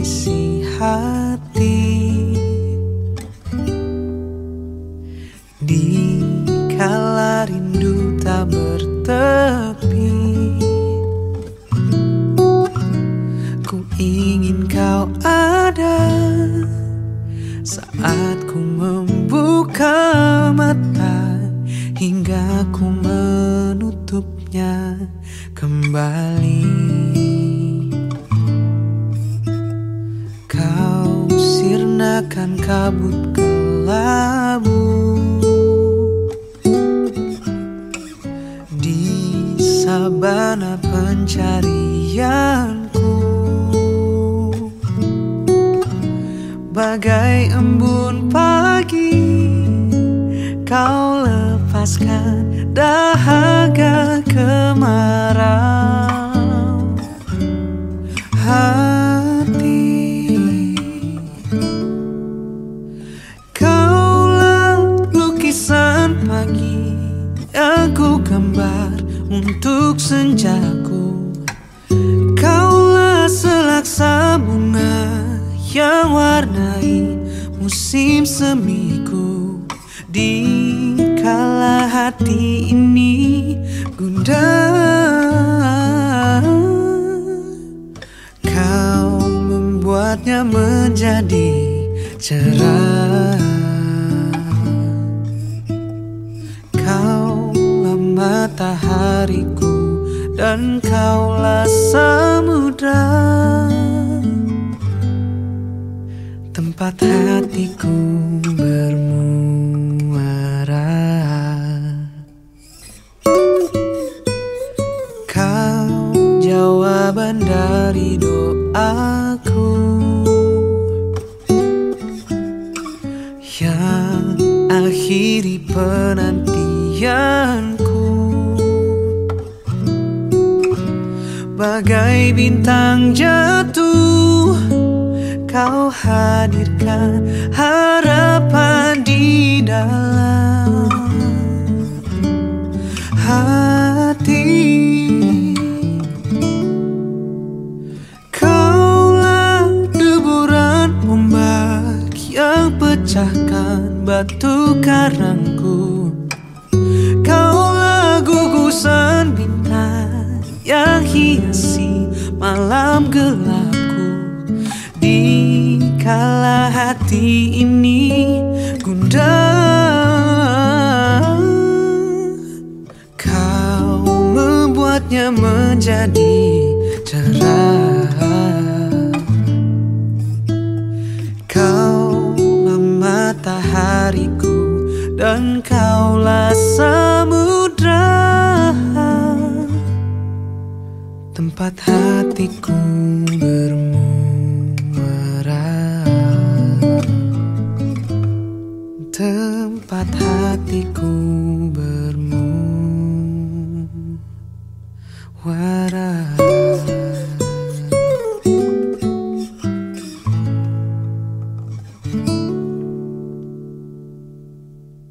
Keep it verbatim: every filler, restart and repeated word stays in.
isi hati. Di kala rindu tak bertepi, ku ingin kau ada saat ku membuka mata hingga ku menutupnya kembali. Kau sirnakan kabut kelabu di sabana pencarianku, bagai embun pagi. Kau lepaskan dahaga kemarau hati. Kaulah lukisan pagi yang ku gambar untuk senjaku. Kaulah selaksa bunga yang warnai musim semiku. Di kala hati ini gundah, kau membuatnya menjadi cerah. Kaulah matahariku dan kaulah samudra, tempat hatiku bermuara. Kau jawaban dari doaku yang akhiri penantianku, bagai bintang jatuh. Kau hadirkan harapan di dalam hati. Kaulah deburan ombak yang pecahkan batu karangku. Kaulah gugusan bintang yang hiasi malam gelapku. Di kala hati ini gundah, kau membuatnya menjadi cerah. Kaulah matahariku dan kaulah samudra, tempat hatiku bermuara. Tempat hatiku bermuara.